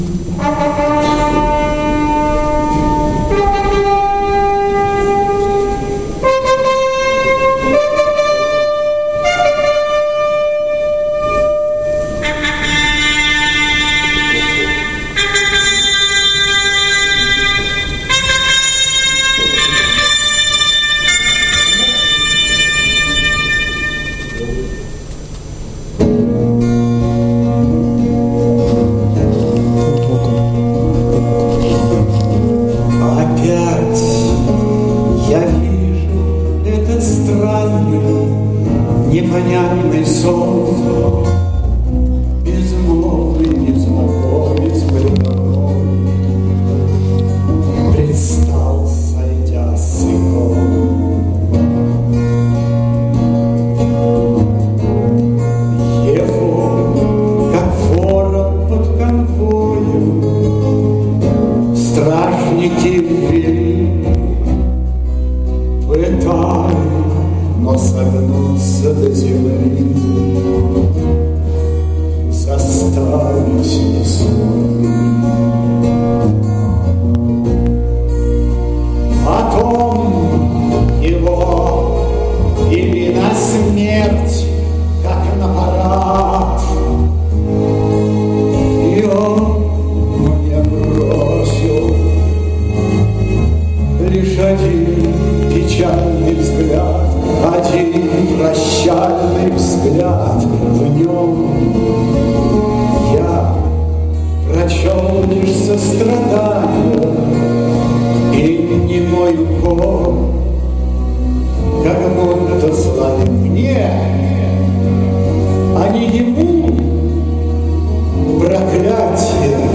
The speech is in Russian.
Непонятный сон, безмолвный незнакомец предо мной предстал, сойдя с икон. Его, как ворон под конвоем, стражники ввели, пытали, но согнуться до земли, заставить не смогли. Потом его вели на смерть, как на парад, и он мне бросил лишь один печальный взгляд. Один прощальный взгляд, в нем я прочел лишь сострадание и немой укор, как будто слали мне, а не ему проклятие.